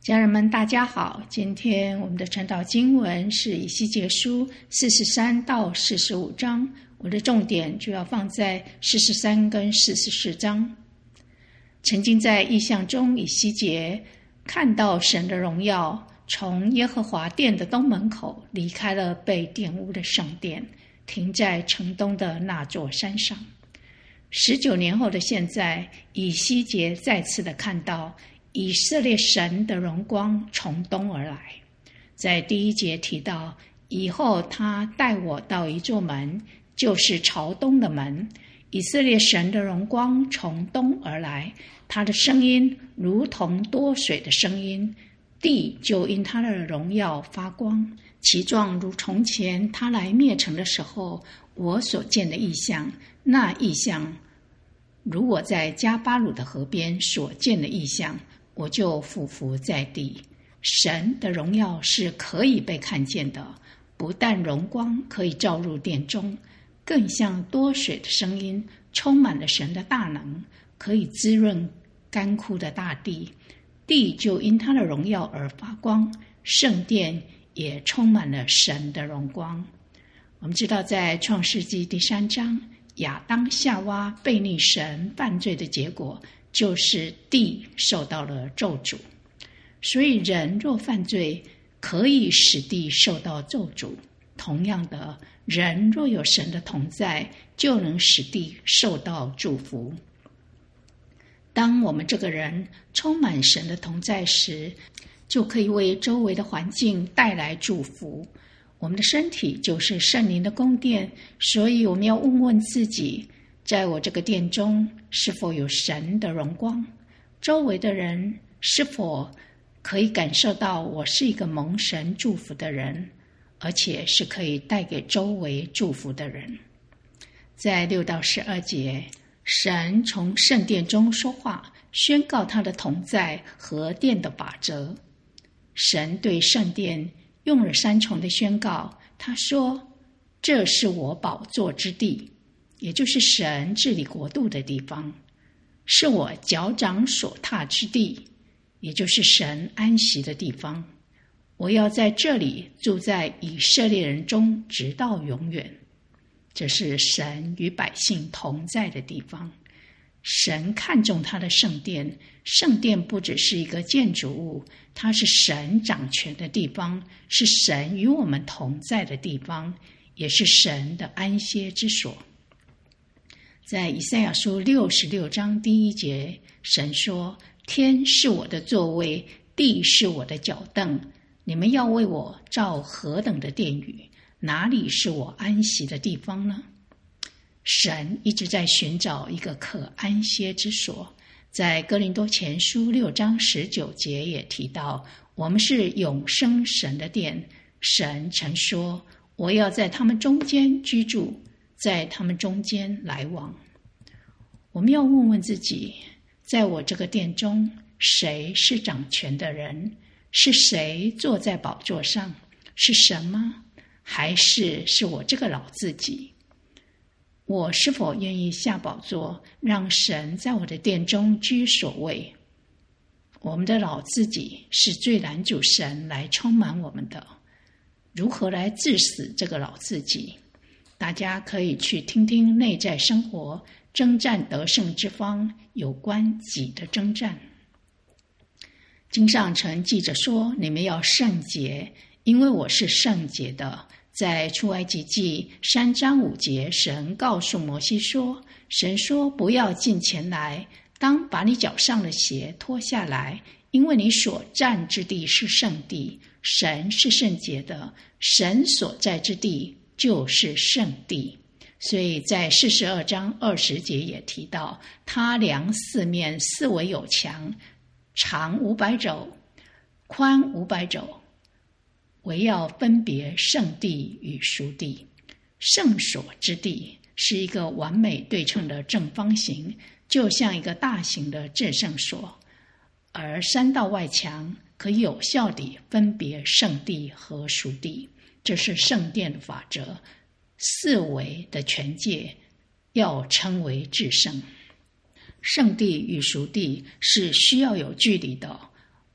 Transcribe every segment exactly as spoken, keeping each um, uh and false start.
家人们大家好，今天我们的晨祷经文是以西结书四十三到四十五章，我的重点主要放在四十三跟四十四章。曾经在异象中，以西结看到神的荣耀从耶和华殿的东门口离开了被玷污的圣殿，停在城东的那座山上。十九年后的现在，以西结再次的看到以色列神的荣光从东而来。在第一节提到，以后他带我到一座门，就是朝东的门。以色列神的荣光从东而来，他的声音如同多水的声音，地就因他的荣耀发光，其状如从前他来灭城的时候我所见的异象。那异象如我在加巴鲁的河边所见的异象，我就俯伏在地。神的荣耀是可以被看见的，不但荣光可以照入殿中，更像多水的声音，充满了神的大能，可以滋润干枯的大地。地就因他的荣耀而发光，圣殿也充满了神的荣光。我们知道在创世纪第三章，亚当夏娃悖逆神犯罪的结果就是地受到了咒诅，所以人若犯罪，可以使地受到咒诅。同样的，人若有神的同在，就能使地受到祝福。当我们这个人充满神的同在时，就可以为周围的环境带来祝福。我们的身体就是圣灵的宫殿，所以我们要问问自己，在我这个殿中是否有神的荣光？周围的人是否可以感受到我是一个蒙神祝福的人，而且是可以带给周围祝福的人？在六到十二节，神从圣殿中说话，宣告他的同在和殿的法则。神对圣殿用了三重的宣告，他说：这是我宝座之地，也就是神治理国度的地方，是我脚掌所踏之地，也就是神安息的地方。我要在这里住在以色列人中，直到永远。这是神与百姓同在的地方。神看重他的圣殿，圣殿不只是一个建筑物，它是神掌权的地方，是神与我们同在的地方，也是神的安歇之所。在以赛亚书六十六章第一节，神说：天是我的座位，地是我的脚凳，你们要为我造何等的殿宇，哪里是我安息的地方呢？神一直在寻找一个可安歇之所。在哥林多前书六章十九节也提到，我们是永生神的殿，神曾说：我要在他们中间居住，在他们中间来往。我们要问问自己，在我这个殿中，谁是掌权的人？是谁坐在宝座上？是神吗？还是是我这个老自己？我是否愿意下宝座，让神在我的殿中居所位？我们的老自己是最难主神来充满我们的。如何来治死这个老自己？大家可以去听听内在生活征战得胜之方有关己的征战。经上曾记着说，你们要圣洁，因为我是圣洁的。在出埃及记三章五节，神告诉摩西说，神说：不要近前来，当把你脚上的鞋脱下来，因为你所站之地是圣地，神是圣洁的，神所在之地就是圣地。所以在四十二章二十节也提到，他量四面，四围有墙，长五百肘，宽五百肘，为要分别圣地与属地。圣所之地是一个完美对称的正方形，就像一个大型的至圣所，而三道外墙可以有效地分别圣地和属地。这是圣殿的法则，四围的权界要称为至圣。圣地与属地是需要有距离的，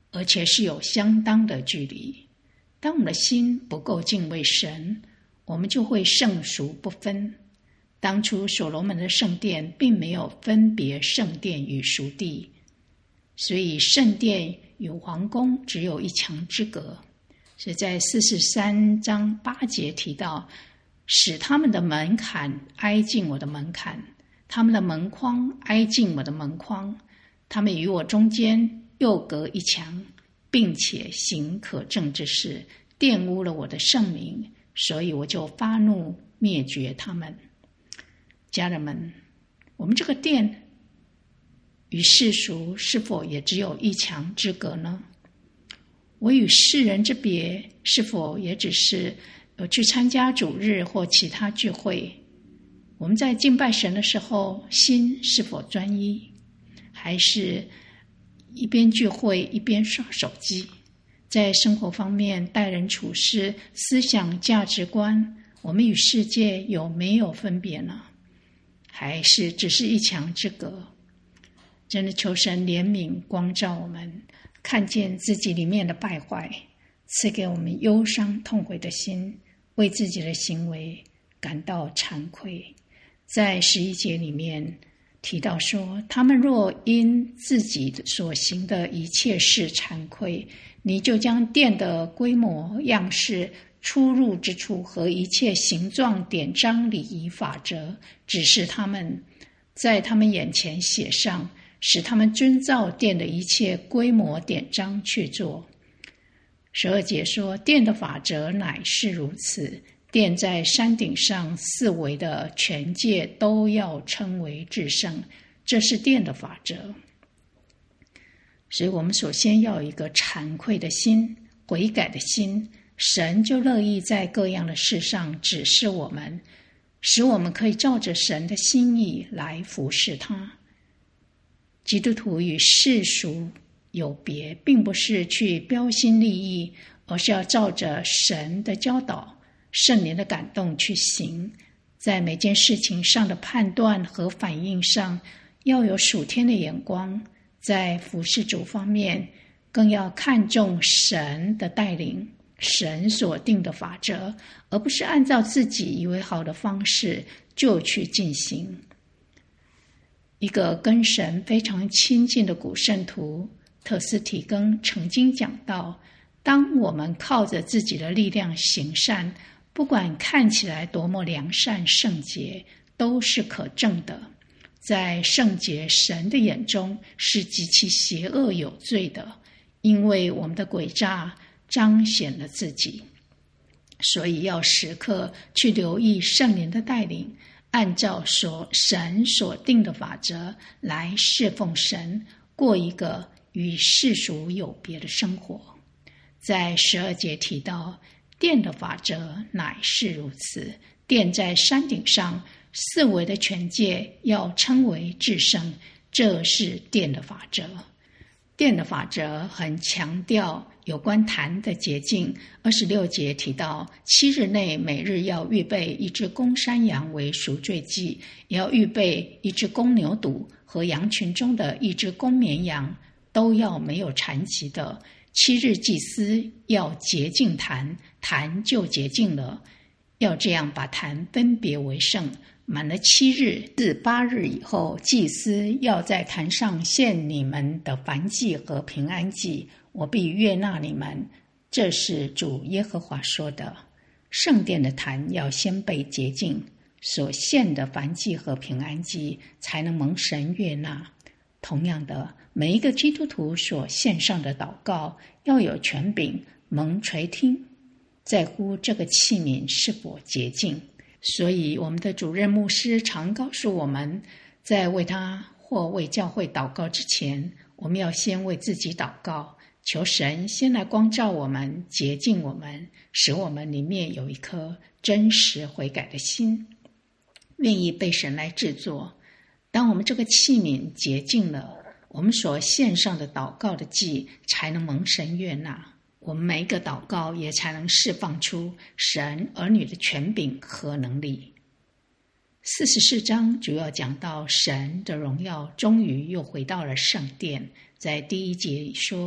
而且是有相当的距离。当我们的心不够敬畏神，我们就会圣俗不分。当初所罗门的圣殿并没有分别圣殿与属地，所以圣殿与皇宫只有一墙之隔。所以在四十三章八节提到，使他们的门槛挨近我的门槛，他们的门框挨近我的门框，他们与我中间又隔一墙，并且行可憎之事，玷污了我的圣名，所以我就发怒灭绝他们。家人们，我们这个殿与世俗是否也只有一墙之隔呢？我与世人之别是否也只是有去参加主日或其他聚会？我们在敬拜神的时候，心是否专一，还是一边聚会一边刷手机？在生活方面，待人处事、思想价值观，我们与世界有没有分别呢？还是只是一墙之隔？真的求神怜悯光照我们，看见自己里面的败坏，赐给我们忧伤痛悔的心，为自己的行为感到惭愧。在十一节里面提到说，他们若因自己所行的一切事惭愧，你就将殿的规模样式、出入之处和一切形状典章礼仪法则指示他们，在他们眼前写上，使他们遵照殿的一切规模典章去做。十二节说，殿的法则乃是如此，殿在山顶上四围的全界都要称为至圣，这是殿的法则。所以我们首先要有一个惭愧的心，悔改的心，神就乐意在各样的事上指示我们，使我们可以照着神的心意来服侍他。基督徒与世俗有别，并不是去标新立异，而是要照着神的教导、圣灵的感动去行。在每件事情上的判断和反应上，要有属天的眼光。在服事主方面，更要看重神的带领，神所定的法则，而不是按照自己以为好的方式就去进行。一个跟神非常亲近的古圣徒特斯提根曾经讲到，当我们靠着自己的力量行善，不管看起来多么良善圣洁，都是可憎的，在圣洁神的眼中是极其邪恶有罪的，因为我们的诡诈彰显了自己。所以要时刻去留意圣灵的带领，按照所神所定的法则来侍奉神，过一个与世俗有别的生活。在十二节提到，殿的法则乃是如此，殿在山顶上，四围的全界要称为至圣，这是殿的法则。殿的法则很强调有关坛的洁净。二十六节提到，七日内每日要预备一只公山羊为赎罪祭，也要预备一只公牛犊和羊群中的一只公绵羊，都要没有残疾的。七日祭司要洁净坛，坛就洁净了。要这样把坛分别为圣。满了七日至八日以后，祭司要在坛上献你们的燔祭和平安祭，我必悦纳你们。这是主耶和华说的。圣殿的坛要先被洁净，所献的燔祭和平安祭才能蒙神悦纳。同样的，每一个基督徒所献上的祷告要有权柄，蒙垂听，在乎这个器皿是否洁净。所以我们的主任牧师常告诉我们，在为他或为教会祷告之前，我们要先为自己祷告，求神先来光照我们，洁净我们，使我们里面有一颗真实悔改的心，愿意被神来制作。当我们这个器皿洁净了，我们所献上的祷告的祭才能蒙神悦纳，我们每一个祷告也才能释放出神儿女的权柄和能力。四十四章主要讲到神的荣耀终于又回到了圣殿。在第一节里说，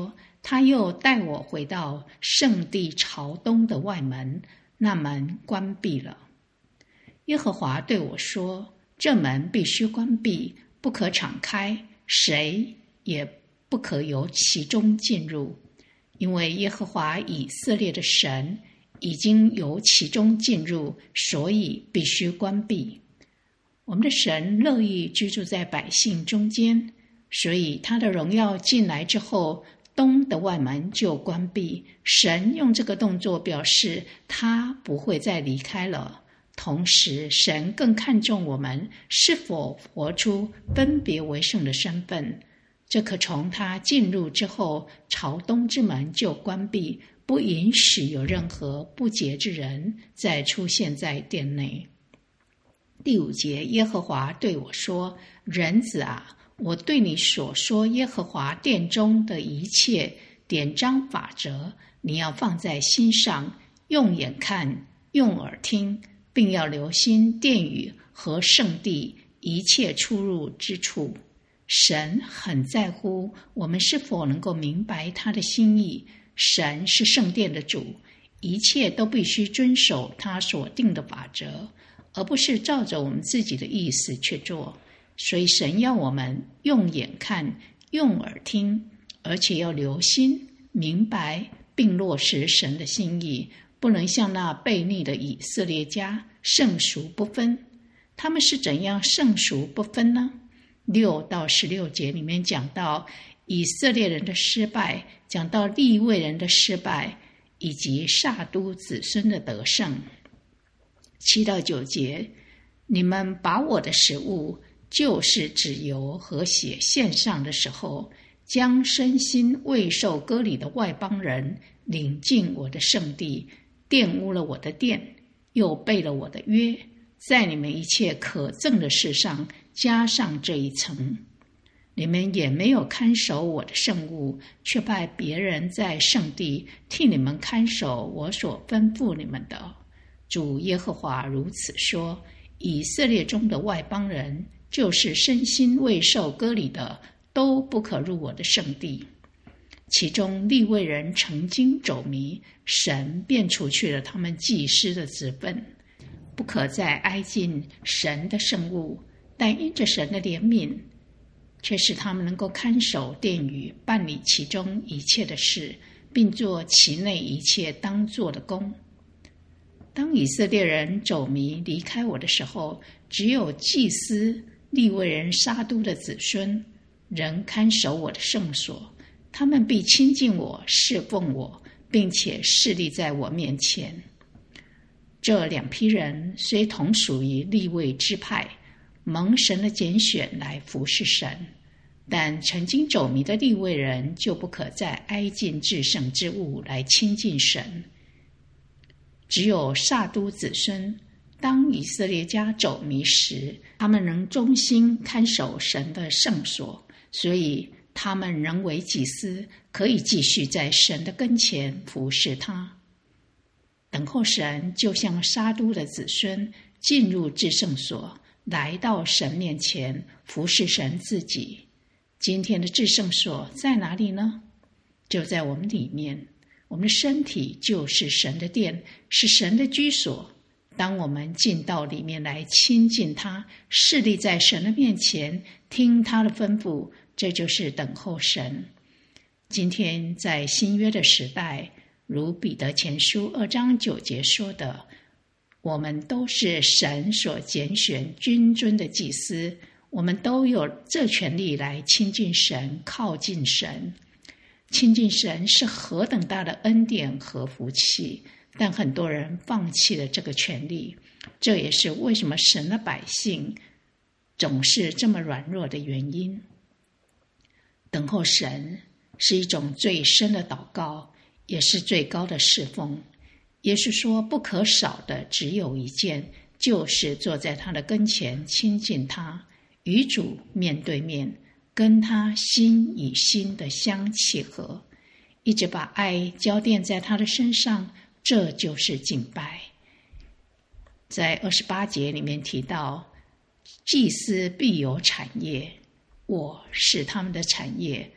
他又带我回到圣地朝东的外门，那门关闭了。耶和华对我说，这门必须关闭，不可敞开，谁也不可由其中进入，因为耶和华以色列的神已经由其中进入，所以必须关闭。我们的神乐意居住在百姓中间，所以他的荣耀进来之后，东的外门就关闭。神用这个动作表示他不会再离开了。同时，神更看重我们是否活出分别为圣的身份。这可从他进入之后，朝东之门就关闭，不允许有任何不洁之人再出现在殿内。第五节，耶和华对我说，人子啊，我对你所说耶和华殿中的一切典章法则，你要放在心上，用眼看，用耳听，并要留心殿宇和圣地一切出入之处。神很在乎我们是否能够明白他的心意。神是圣殿的主，一切都必须遵守他所定的法则，而不是照着我们自己的意思去做。所以神要我们用眼看，用耳听，而且要留心明白并落实神的心意，不能像那悖逆的以色列家圣俗不分。他们是怎样圣俗不分呢？六到十六节里面讲到以色列人的失败，讲到利未人的失败，以及撒都子孙的得胜。七到九节，你们把我的食物，就是脂油和血献上的时候，将身心未受割礼的外邦人领进我的圣地，玷污了我的殿，又背了我的约，在你们一切可憎的事上加上这一层。你们也没有看守我的圣物，却派别人在圣地替你们看守我所吩咐你们的。主耶和华如此说，以色列中的外邦人，就是身心未受割礼的，都不可入我的圣地。其中利未人曾经走迷，神便除去了他们祭司的职分，不可再挨近神的圣物，但因着神的怜悯，却使他们能够看守殿宇，办理其中一切的事，并做其内一切当做的工。当以色列人走迷离开我的时候，只有祭司利未人撒都的子孙仍看守我的圣所，他们必亲近我，侍奉我，并且侍立在我面前。这两批人虽同属于利未支派，蒙神的拣选来服侍神，但曾经走迷的利未人就不可再挨近至圣之物来亲近神。只有撒都子孙，当以色列家走迷时，他们能忠心看守神的圣所，所以他们仍为祭司，可以继续在神的跟前服侍他。等候神，就像撒都的子孙进入至圣所，来到神面前服侍神自己。今天的至圣所在哪里呢？就在我们里面。我们的身体就是神的殿，是神的居所。当我们进到里面来亲近他，侍立在神的面前，听他的吩咐，这就是等候神。今天在新约的时代，如彼得前书二章九节说的，我们都是神所拣选君尊的祭司，我们都有这权利来亲近神，靠近神。亲近神是何等大的恩典和福气，但很多人放弃了这个权利，这也是为什么神的百姓总是这么软弱的原因。等候神是一种最深的祷告，也是最高的侍奉。耶稣说，不可少的只有一件，就是坐在他的跟前亲近他，与主面对面，跟他心与心的相契合，一直把爱浇奠在他的身上，这就是敬拜。在二十八节里面提到，祭司必有产业，我是他们的产业，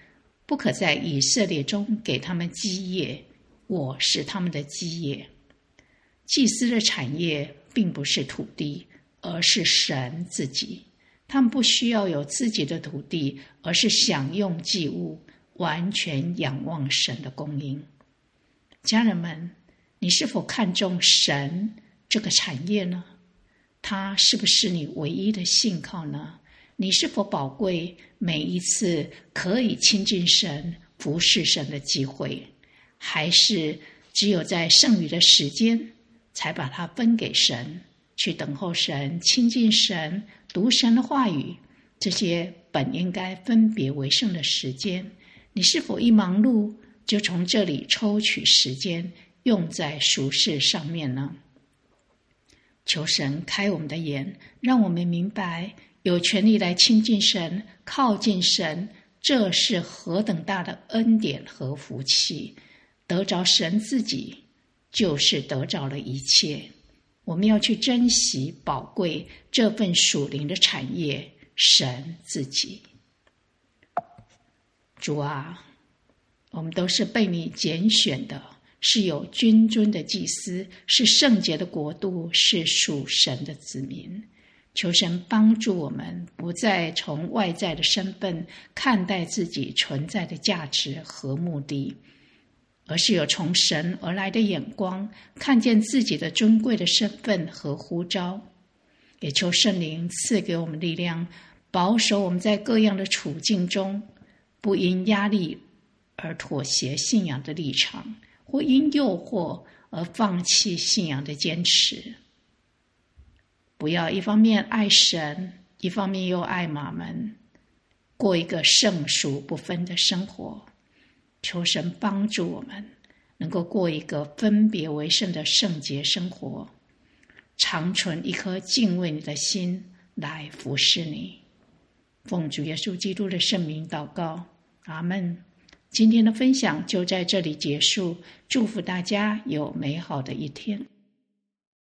不可在以色列中给他们基业，我是他们的基业。祭司的产业并不是土地，而是神自己。他们不需要有自己的土地，而是享用祭物，完全仰望神的供应。家人们，你是否看重神这个产业呢？它是不是你唯一的信靠呢？你是否宝贵每一次可以亲近神、服侍神的机会，还是只有在剩余的时间才把它分给神，去等候神、亲近神、读神的话语？这些本应该分别为圣的时间，你是否一忙碌就从这里抽取时间用在俗事上面呢？求神开我们的眼，让我们明白有权利来亲近神、靠近神，这是何等大的恩典和福气。得着神自己，就是得着了一切。我们要去珍惜宝贵这份属灵的产业，神自己。主啊，我们都是被你拣选的，是有君尊的祭司，是圣洁的国度，是属神的子民。求神帮助我们不再从外在的身份看待自己存在的价值和目的，而是有从神而来的眼光，看见自己的尊贵的身份和呼召。也求圣灵赐给我们力量，保守我们在各样的处境中，不因压力而妥协信仰的立场，或因诱惑而放弃信仰的坚持。不要一方面爱神，一方面又爱马门，过一个圣俗不分的生活。求神帮助我们能够过一个分别为圣的圣洁生活，常存一颗敬畏你的心来服侍你。奉主耶稣基督的圣名祷告，阿们。今天的分享就在这里结束，祝福大家有美好的一天。